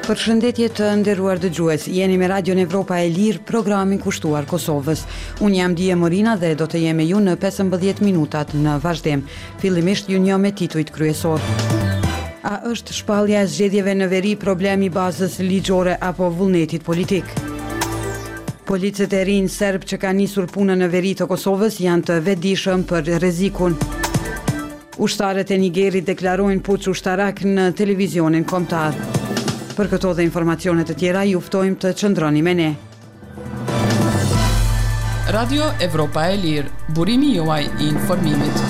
Përshëndetje të nderuar dëgjues, jeni me Radion Evropa e Lirë, programin kushtuar Kosovës. Unë jam Dije Morina dhe do të jemi ju në 15 minutat në vazhdim. Fillimisht ju njoh me titujt kryesor. A është shpallja e zgjedhjeve në veri problemi bazës ligjore apo vullnetit politik? Policët e rinj serb që kanë nisur punën në veri të Kosovës janë të vetëdijshëm për rrezikun. Ushtarët e Nigerit deklarojnë puç ushtarak në televizionin kombëtar. Për këto dhe informacionet të tjera, ju ftojmë të qëndroni me ne. Radio Evropa e Lirë, burimi juaj I informimit.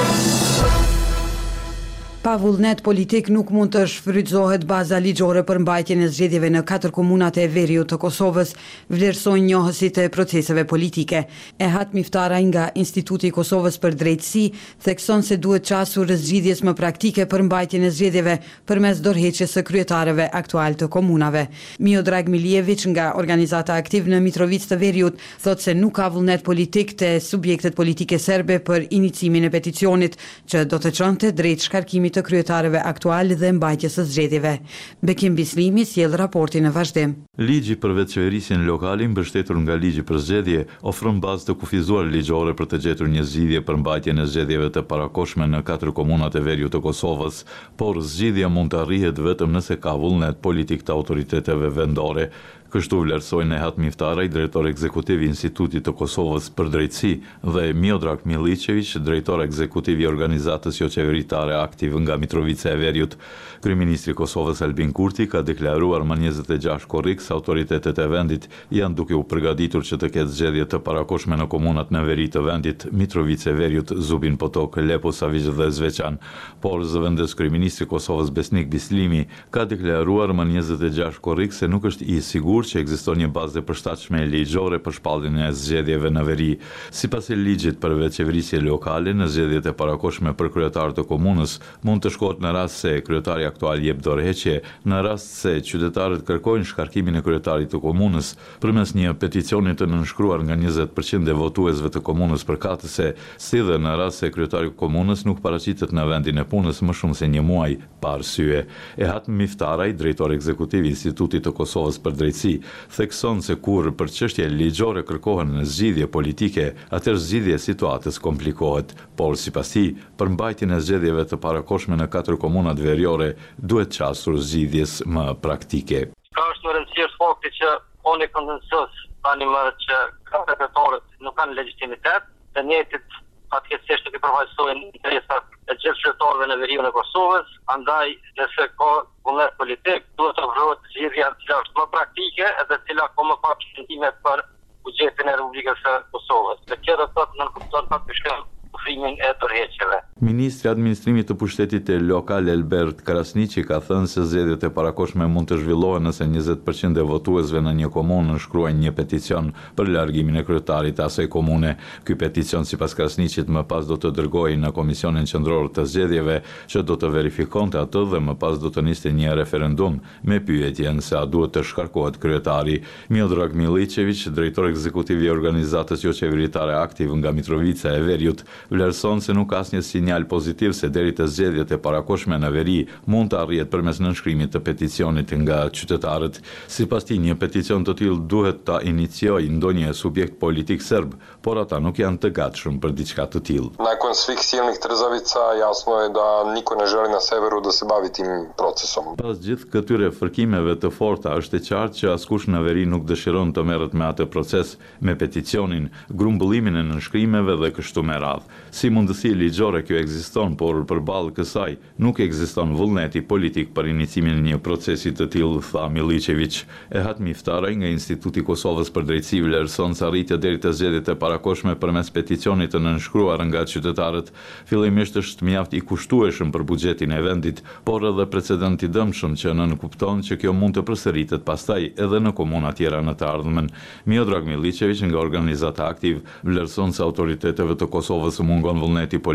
Pa vullnet politik nuk mund të shfrytëzohet baza ligjore për mbajtjen e zgjedhjeve në 4 komunat e veriut të Kosovës, vlerësojnë njohësit e proceseve politike. Ehat Miftara nga Instituti I Kosovës për Drejtësi thekson se duhet qasur zgjidhjes më praktike për mbajtjen e zgjedhjeve përmes dorëheqjes së kryetarëve aktual të komunave. Miodrag Miljević nga Organizata Aktiv në Mitrovicë të Veriut thotë se nuk ka vullnet politik te subjektet politike serbe për inicimin e peticionit që do të çonte drejt shkarkimit të kryetarëve aktual dhe mbajtjes së zgjedhjeve. Bekim Bislimi sjell raportin në vazhdim. Ligji për vetëqeverisjen lokale mbështetur nga ligji për zgjedhje ofron bazë të kufizuar ligjore për të gjetur një zgjidhje për mbajtjen e zgjedhjeve të parakohshme në 4 komunat e veriut të Kosovës, por zgjidhja mund të arrihet vetëm nëse ka vullnet politik të autoriteteve vendore. Kështu vlerësojnë Ehat Miftaraj, drejtor ekzekutiv I Institutit të Kosovës për Drejtësi, dhe Miodrag Milićević, drejtor ekzekutiv I Organizatës Jo Qeveritare Aktiv nga Mitrovica e Veriut. Kryeministri I Kosovës Albin Kurti ka deklaruar më 26 korrik se autoritetet e vendit janë duke u përgatitur që të ketë zgjedhje të parakohshme në komunat në veri të vendit Mitrovica e Veriut, Zubin Potok, Lepo Savić dhe Zveçan. Por zëvendës kryeministri I Kosovës Besnik Bislimi ka deklaruar më 26 korrik se nuk është I sigurt që ekziston një bazë e përshtatshme ligjore për shpalljen e zgjedhjeve në veri. Sipas ligjit për vetëqeverisje lokale, në zgjedhjet e parakohshme për kryetar të komunës mund të shkohet në rast se kryetari aktual jep dorëheqje, në rast se qytetarët kërkojnë shkarkimin e kryetarit të komunës përmes një peticioni të nënshkruar nga 20% e votuesve të komunës përkatëse, si dhe në rast se kryetari I komunës nuk paraqitet në vendin e punës më shumë se një muaj pa arsye. Ehat Miftaraj, drejtor ekzekutiv I Institutit të Kosovës për Drejtësi, thekson se kur për çështje ligjore kërkohen në zgjidhje politike, atëherë zgjidhja e situatës komplikohet, por sipas tij, për mbajtjen e zgjedhjeve të parakohshme në 4 komunat veriore duhet qasur zgjidhjes më praktike. Ka është më rëndësishëm fakti që oni konsensus tani më që kryetarët nuk kanë legjitimitet, të njëjtit fatkeqësisht nuk I përfaqësojnë interesat e gjithë qytetarëve në veriun e Kosovës, andaj nëse ka vullnet politik, duhet të ofrohet zgjidhja që është më praktike edhe cila ka më pak shëndime për buxhetin e Republikës së Kosovës. Dhe kjo do të thotë nënkupton faktikisht ofrimin e dorëheqjeve. Ministri I Administrimit të Pushtetit Lokal Elbert Krasniqi ka thënë se zgjedhjet e parakohshme mund të zhvillohen nëse 20% e votuesve në një komunë nënshkruajnë një peticion për largimin e kryetarit të asaj komune. Ky peticion sipas Krasniqit më pas do të dërgohej në Komisionin Qendror të Zgjedhjeve, që do të verifikonte atë dhe më pas do të niste një referendum me pyetjen se a duhet të shkarkohet kryetari. Miodrag Milićević, drejtor ekzekutiv I Organizatës Jo Qeveritare Aktiv nga Mitrovica e Veriut, vlerëson se nuk ka asnjë sinjal pozitiv se deri te zgjedhjet e parakohshme në veri mund të arrihet përmes nënshkrimit të peticionit nga qytetarët. Sipas tij, një peticion të tillë duhet ta iniciojë ndonjë subjekt politik serb, por ata nuk janë të gatshëm për diçka të tillë. Nakon svih silnih trzavica, jasno je da niko ne želi na severu da se bavi tim procesom. Pas gjithë këtyre fërkimeve të forta, është e qartë që askush në veri nuk dëshiron të merret me atë proces, me peticionin, grumbullimin e nënshkrimeve dhe kështu me radhë. Si mundësi ligjore kjo ekziston, por përballë kësaj nuk ekziston vullneti politik për inicimin e një procesi të tillë, tha Milićević. Ehat Miftaraj nga Instituti I Kosovës për Drejtësi vlerëson se arritja deri te zgjedhjet e parakohshme përmes peticionit të nënshkruar nga qytetarët fillimisht është mjaft I kushtueshëm për buxhetin e vendit, por edhe precedent I dëmshëm që nënkupton që kjo mund të përsëritet pastaj edhe në komuna tjera në të ardhmen. Miodrag Milićević nga Organizata Aktiv vlerëson se autoriteteve të Kosovës mungon vullneti politik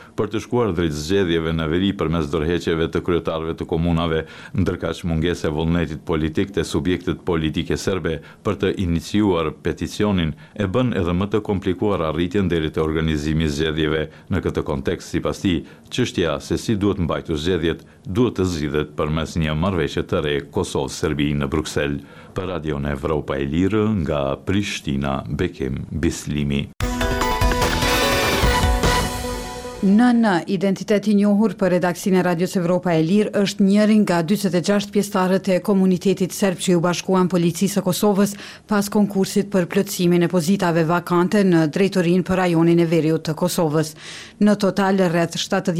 për të shkuar drejt zgjedhjeve në veri përmes dorëheqjeve të kryetarëve të komunave, ndërkaq mungesa e vullnetit politik të subjektet politike serbe për të iniciuar peticionin e bën edhe më të komplikuar arritjen deri te organizimi i zgjedhjeve. Në këtë kontekst, sipas tij, çështja se si duhet mbajtur zgjedhjet duhet të zgjidhet përmes një marrëveshje të re Kosovë-Serbi në Bruksel. Për Radion Evropa e Lirë nga Prishtina, Bekim Bislimi. Në identitet i njohur për redaksinë e Radios Evropa e Lirë është njëri nga 46 pjesëtarët e komunitetit serb që u bashkuan policisë së Kosovës pas konkursit për plotësimin e pozitave vakante në drejtorinë për rajonin e Veriut të Kosovës. Në total, rreth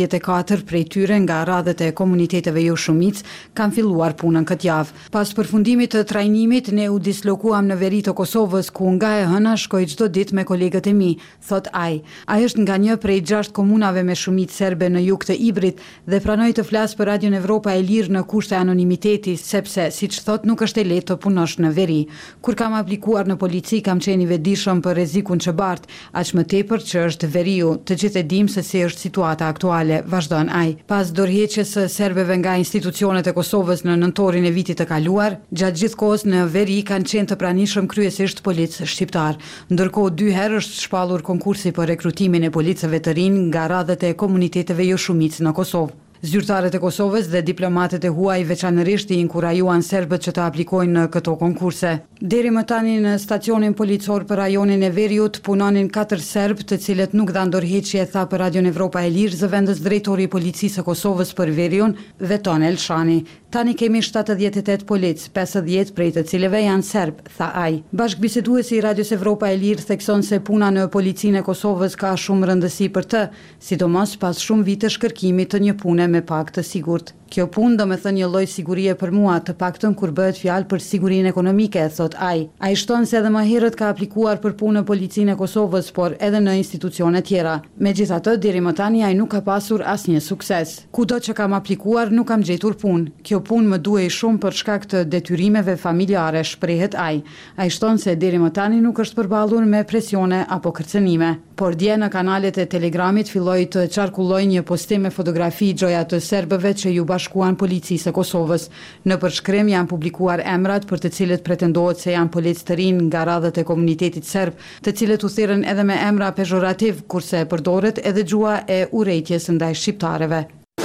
74 prej tyre nga radhët e komuniteteve jo shumic kanë filluar punën këtë javë. Pas përfundimit të trajnimit, ne u dislokuam në Veri të Kosovës, ku nga e hëna shkoj çdo ditë me kolegët e mi, thot ai. Ai është nga një prej 6 komunave me shumicë serbe në jug të Ibrit dhe pranoi të flasë për Radion Evropa e Lirë në kushte anonimiteti, sepse, siç thot, nuk është e lehtë të punosh në veri. Kur kam aplikuar në polici, kam qenë i vetëdijshëm për rrezikun që bart, aq më tepër që është veriu. Të gjithë e dimë se si është situata aktuale, vazhdon ai. Pas dorëheqjes së serbeve nga institucionet e Kosovës në nëntorin e vitit të kaluar, gjatë gjithë kohës në veri kanë qenë të pranishëm kryesisht policë shqiptar. Ndërkohë 2 herë është shpallur konkursi për rekrutimin e policëve të rinj nga radhët e komuniteteve jo shumicë në Kosovë. Zyrtarët e Kosovës dhe diplomatët e huaj veçanërisht i inkurajuan serbët që të aplikojnë në këto konkurse. Deri më tani në stacionin policor për rajonin e Veriut punonin 4 serbë, të cilët nuk dhanë dorëheqje, tha për Radion Evropa e Lirë zëvendës drejtori i policisë së Kosovës për Veriun, Veton Elshani. Tani kemi 78 polic, 50 prej të cilëve janë serb, tha ai. Bashkëbiseduesi i Radios Evropa e Lirë thekson se puna në policinë e Kosovës ka shumë rëndësi për të, sidomos pas shumë vitesh kërkimit të një pune me pak të sigurt. Kjo punë do me thënë një lloj sigurie për mua, të paktën kur bëhet fjalë për sigurinë ekonomike, thot ai. Ai shton se edhe më herët ka aplikuar për punë në policinë e Kosovës, por edhe në institucione tjera. Megjithatë, deri më tani ai nuk ka pasur asnjë sukses. Kudo që kam aplikuar nuk kam gjetur punë. Kjo punë më duhej shumë për shkak të detyrimeve familjare, shprehet ai. Ai shton se deri më tani nuk është përballur me presione apo kërcënime. Por dje në kanalet e Telegramit filloi të qarkulloj një postim me fotografi gjoja të serbëve që ju bashkuan policisë së Kosovës. Në përshkrim janë publikuar emrat për të cilët pretendohet se janë policë të rinj nga radhët e komunitetit serb, të cilët u thirrën edhe me emra pejorativ, kurse përdoret edhe gjua e urrejtjes ndaj shqiptarëve.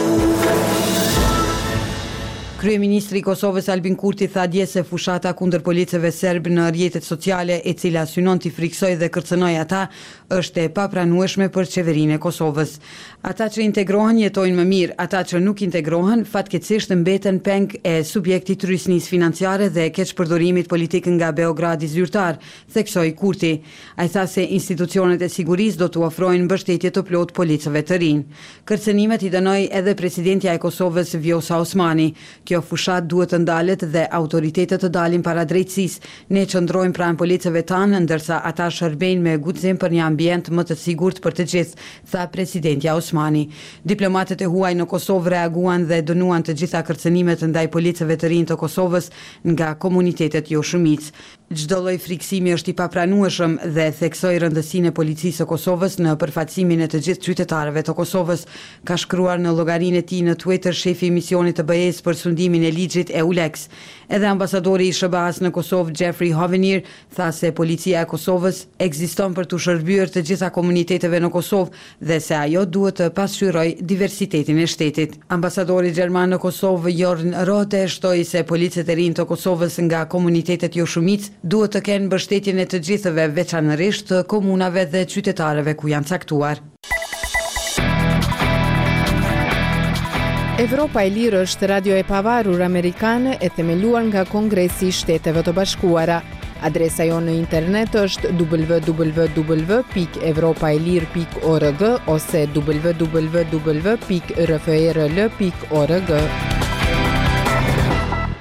Kryeministri i Kosovës Albin Kurti tha dje se fushata kundër policëve serb në rrjetet sociale, e cila synon t'i friksojë dhe kërcënojë ata, është e papranueshme për qeverinë e Kosovës. Ata që integrohen jetojnë më mirë, ata që nuk integrohen fatkeqësisht mbeten peng e subjektit të rysnisë financiare dhe keqpërdorimit politik nga Beogradi zyrtar, theksoi Kurti. Ai tha se institucionet e sigurisë do t'u ofrojnë mbështetje të plotë policëve të rinj. Kërcënimet i dënoi edhe presidentja e Kosovës Vjosa Osmani. Kjo fushat duhet të ndalet dhe autoritetet të dalin para drejtësisë. Ne qëndrojmë pranë policëve tanë, ndërsa ata shërbejnë me guxim për një ambient më të sigurt për të gjithë, tha presidentja Osmani. Diplomatët e huaj në Kosovë reaguan dhe dënuan të gjitha kërcënimet ndaj policëve të rinj të Kosovës nga komunitetet jo shumicë. Çdo lloj friksimi është i papranueshëm dhe theksoi rëndësinë e policisë së Kosovës në përfaqësimin e të gjithë qytetarëve të Kosovës, ka shkruar në llogarinë e tij në Twitter shefi i misionit të BE-s për sundimin e ligjit EULEX. Edhe ambasadori i SBA-s në Kosovë, Jeffrey Hovenier, tha se policia e Kosovës ekziston për të shërbyer të gjitha komuniteteve në Kosovë dhe se ajo duhet të pasqyrojë diversitetin e shtetit. Ambasadori gjerman në Kosovë, Jorn Rote, shtoi se policët e rinj të Kosovës nga komunitetet jo shumicë duhet të kenë mbështetjen e të gjithëve, veçanërisht të komunave dhe qytetarëve ku janë caktuar. Evropa e Lirë është radio e pavarur amerikane e themeluar nga Kongresi i Shteteve të Bashkuara. Adresa jonë në internet është www.evropaelir.org ose www.rfrl.org.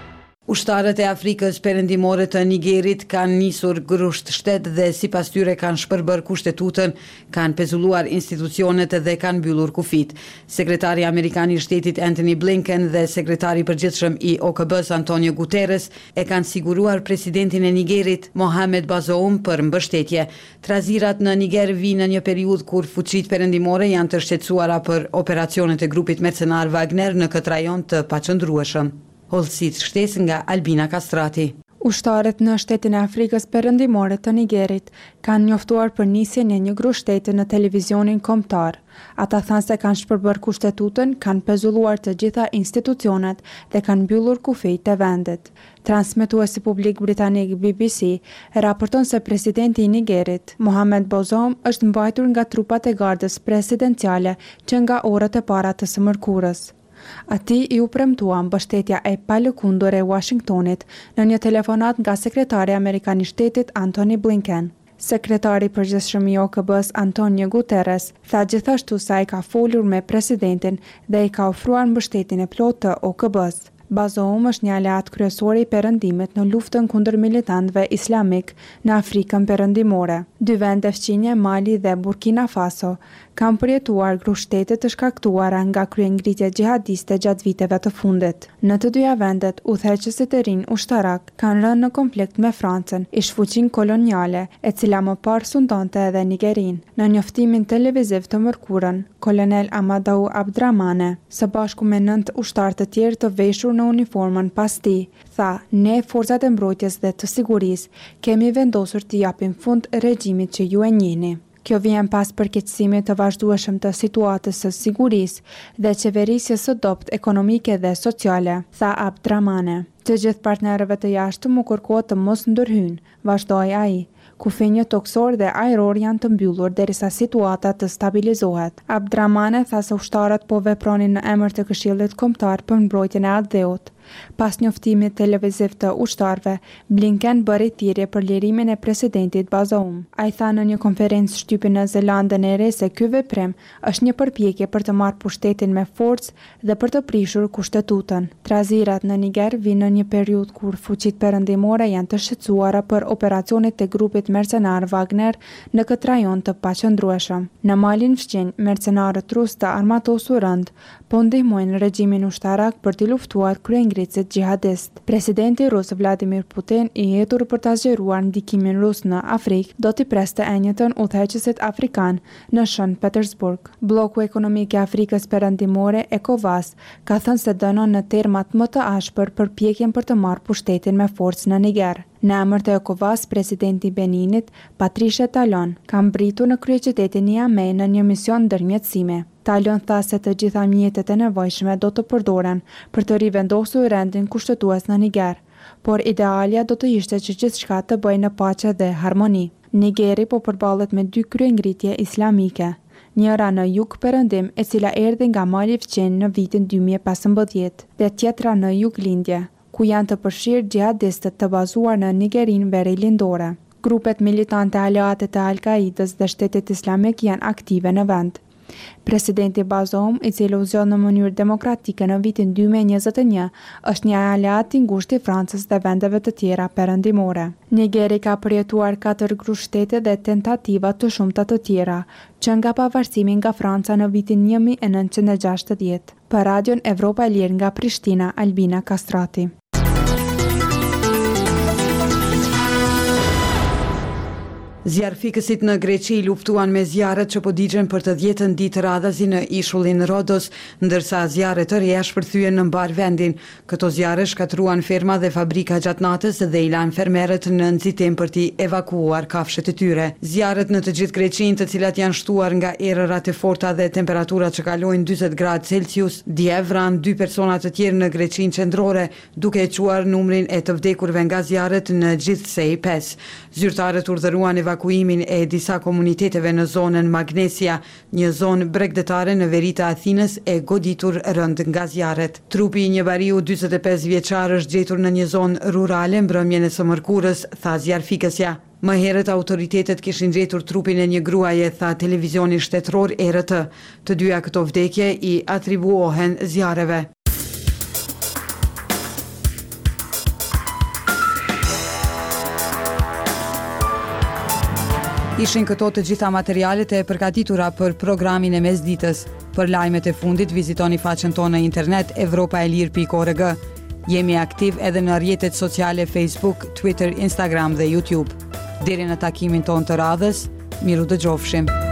Ushtarët e Afrikës perëndimore të Nigerit kanë nisur grusht shtet dhe sipas tyre kanë shpërbër kushtetutën, kanë pezulluar institucionet dhe kanë mbyllur kufit. Sekretari Amerikan i Shtetit Antony Blinken dhe sekretari i përgjithshëm i OKB-s Antonio Guterres e kanë siguruar presidentin e Nigerit Mohamed Bazoum për mbështetje. Trazirat në Niger vinë në një periudhë kur fuqitë perëndimore janë të shqetësuara për operacionet e grupit mercenar Wagner në këtë rajon të paqëndrueshëm. Hollësit shtes nga Albina Kastrati. Ushtarët në shtetin e Afrikës perëndimore të Nigerit kanë njoftuar për nisjen e një grushteti në televizionin kombëtar. Ata thanë se kanë shpërbër kushtetutën, kanë pezulluar të gjitha institucionet dhe kanë mbyllur kufijt e vendit. Transmetuesi publik britanik BBC raporton se presidenti i Nigerit, Mohamed Bazoum, është mbajtur nga trupat e gardës presidenciale që nga orët e para të së mërkurës. Ati i u premtua mbështetja e palëkundur e Washingtonit në një telefonat nga sekretari Amerikan i Shtetit Antony Blinken. Sekretari përgjithshëm i OKB-s Antonio Guterres tha gjithashtu se ai ka folur me presidentin dhe i ka ofruar mbështetjen e plotë të OKB-s. Bazoum është një aleat kryesor i perëndimit në luftën kundër militantëve islamik në Afrikën perëndimore. Dy vende fqinje, Mali dhe Burkina Faso, kanë përjetuar grushtete të shkaktuara nga kryengritje xhihadiste gjatë viteve të fundit. Në të dyja vendet, udhëheqësit e rinj ushtarak kanë rënë në konflikt me Francën, ish fuqinë koloniale, e cila më parë sundonte edhe Nigerin. Në njoftimin televiziv të mërkurën, kolonel Amadou Abdramane, së bashku me 9 ushtarë të tjerë të veshur në uniformën pas tij, tha: "Ne, forcat e mbrojtjes dhe të sigurisë, kemi vendosur të japim fund regjimit që ju e njihni." Kjo vjen pas përkeqësimit të vazhdueshëm të situatës së sigurisë dhe qeverisjes së dobët ekonomike dhe sociale, tha Abdramane. Të gjithë partnerëve të jashtëm u kërkohet të mos ndërhyjnë, vazhdoi ai. Kufinjët toksor dhe ajror janë të mbyllur derisa situata të stabilizohet. Abdramane tha se ushtarët po vepronin në emër të Këshillit Kombëtar për mbrojtjen e atë. Pas njoftimit televiziv të ushtarëve, Blinken bëri thirrje për lirimin e presidentit Bazoum. Ai tha në një konferencë shtypin në Zelandën e Re se ky veprim është një përpjekje për të marrë pushtetin me forcë dhe për të prishur kushtetutën. Trazirat në Niger vinë në një periudhë kur fuqitë perëndimore janë të shqetësuara për operacionet e grupit mercenar Wagner në këtë rajon të paqëndrueshëm. Në Malin fqinj, mercenarët rus të armatosur rënd po ndihmojnë regjimin ushtarak për të luftuar kryengritësit xhihadist. Presidenti rus Vladimir Putin, i hetur për ta zgjeruar ndikimin rus në Afrikë, do t'i preste enjëtën udhëheqësit afrikan në Shën Petersburg. Bloku ekonomik i Afrikës perëndimore, ECOWAS, ka thënë se dënon në termat më të ashpër përpjekjen për të marrë pushtetin me forcë në Niger. Në emër të ECOWAS, presidenti i Beninit, Patrice Talon, ka mbritur në kryeqytetin Niamey në një mision ndërmjetësime. Talon tha se të gjitha mjetet e nevojshme do të përdoren për të rivendosur rendin kushtetues në Niger, por idealja do të ishte që gjithçka të bëjë në paqe dhe harmoni. Nigeri po përballet me 2 kryengritje islamike. Njëra në jug perëndim, e cila erdhi nga Mali fqinj në vitin 2015, dhe tjetra në juglindje, ku janë të përfshirë xhihadistët të bazuar në Nigerin verilindore. Grupet militante aleate të Al-Qaidës dhe Shtetit Islamik janë aktive në vend. Presidenti Bazoum, i cili u zgjon në mënyrë demokratike në vitin 2021, është një aleat i ngushtë i Francës dhe vendeve të tjera perëndimore. Nigeri ka përjetuar 4 grushtete dhe tentativa të shumta të tjera, që nga pavarësimi nga Franca në vitin 1960. Për Radion Evropa e Lirë nga Prishtina, Albina Kastrati. Zjarfikësit në Greqi luftuan me zjarret që po digjen për të 10 ditë radhazi në ishullin Rodos, ndërsa zjarre të reja shpërthyen në mbar vendin. Këto zjarre shkatruan ferma dhe fabrika gjatë natës dhe i lanë fermerët në nxitim për t'i evakuuar kafshët e tyre. Zjarret në të gjithë Greqinë, të cilat janë shtuar nga erërat e forta dhe temperaturat që kalojnë 40 gradë Celsius, dje vranë 2 persona të tjerë në Greqinë qendrore, duke e quar numrin e të vdekurve nga zjarret në gjithsej 5. Zyrtarët urdhëruan evakuimin e disa komuniteteve në zonën Magnesia, një zonë bregdetare në veri të Athinës e goditur rënd nga zjarret. Trupi i një bariu 45 vjeçar është gjetur në një zonë rurale mbrëmjen e së mërkurës, tha zjarfikësja. Më herët autoritetet kishin gjetur trupin e një gruaje, tha televizioni shtetëror RT. Të dyja këto vdekje i atribuohen zjarreve. Ishin këto të gjitha materialet e përgatitura për programin e mesditës. Për lajmet e fundit, vizitoni faqen tonë në internet evropaelir.org. Jemi aktiv edhe në rrjetet sociale Facebook, Twitter, Instagram dhe YouTube. Deri në takimin tonë të radhës, miru dëgjofshim.